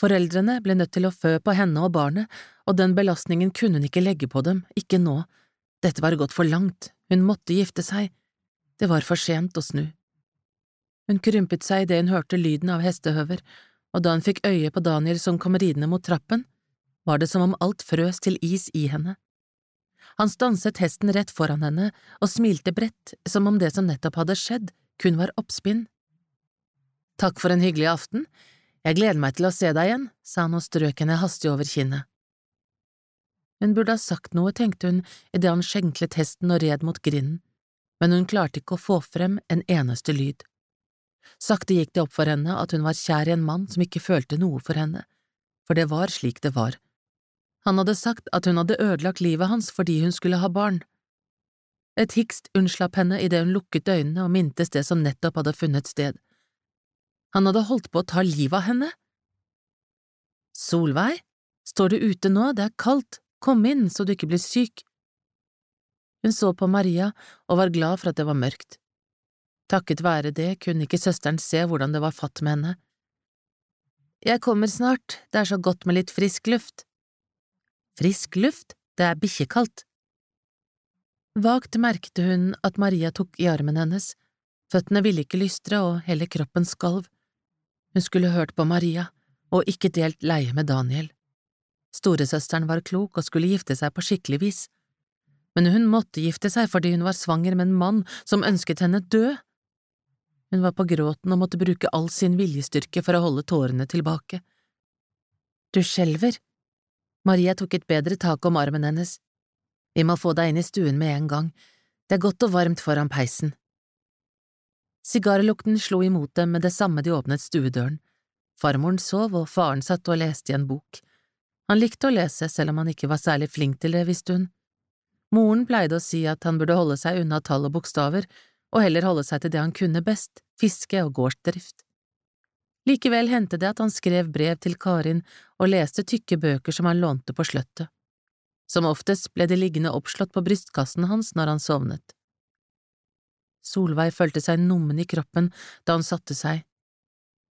Foreldrene ble nødt til å fø på henne og barnet, og den belastningen kunne hun ikke legge på dem, ikke nå. Dette var gått for langt, hun måtte gifte seg. Det var for sent å snu. Hun krympet seg idet hun hørte lyden av hestehøver, og da hun fikk øye på Daniel som kom ridende mot trappen, var det som om alt frøs til is i henne. Han stanset hesten rett foran henne og smilte bredt, som om det som nettopp hadde skjedd, kun var oppspinn. Takk for en hyggelig aften. Jeg gleder meg til å se deg igjen, sa han og strøk henne hastig over kinnet. Hun burde ha sagt noe, tenkte hun, idet han skjenklet hesten og red mot grinden, men hun klarte ikke å få frem en eneste lyd. Sakte gikk det opp for henne at hun var kjær i en mann som ikke følte noe for henne, for det var slik det var. Han hadde sagt at hun hadde ødelagt livet hans fordi hun skulle ha barn. Et hikst unnslapp henne idet hun lukket øynene og mintes det som nettopp hadde funnet sted. Han hadde holdt på å ta livet av henne. Solveig, står du ute nå, det er kaldt, kom inn så du ikke blir syk. Hun så på Maria og var glad for at det var mørkt. Takket være det kunne ikke søsteren se hvordan det var fatt med henne. Jeg kommer snart, det er så godt med litt frisk luft. Frisk luft? Det er bikkjekaldt. Vagt merkte hun at Maria tok i armen hennes. Føttene ville ikke lystre og hele kroppen skalv. Hun skulle hørt på Maria, og ikke delt leie med Daniel. Storesøsteren var klok og skulle gifte seg på skikkelig vis. Men hun måtte gifte seg fordi hun var svanger med en mann som ønsket henne død. Hun var på gråten og måtte bruke all sin viljestyrke for å holde tårene tilbake. Du skjelver. Maria tok et bedre tak om armen hennes. Vi må få deg inn i stuen med en gang. Det er godt og varmt foran peisen. Sigarlukten slo imot dem med det samme de åpnet stuedøren. Farmoren sov, og faren satt og leste i en bok. Han likte å lese, selv om han ikke var særlig flink til det, visste hun. Moren pleide å si at han burde holde seg unna tall og bokstaver, og heller holde seg til det han kunne best, fiske og gårdsdrift. Likevel hendte det at han skrev brev til Karin og leste tykke bøker som han lånte på sløttet. Som oftest ble det liggende oppslått på brystkassen hans når han sovnet. Solveig følte seg nummen i kroppen da han satte seg.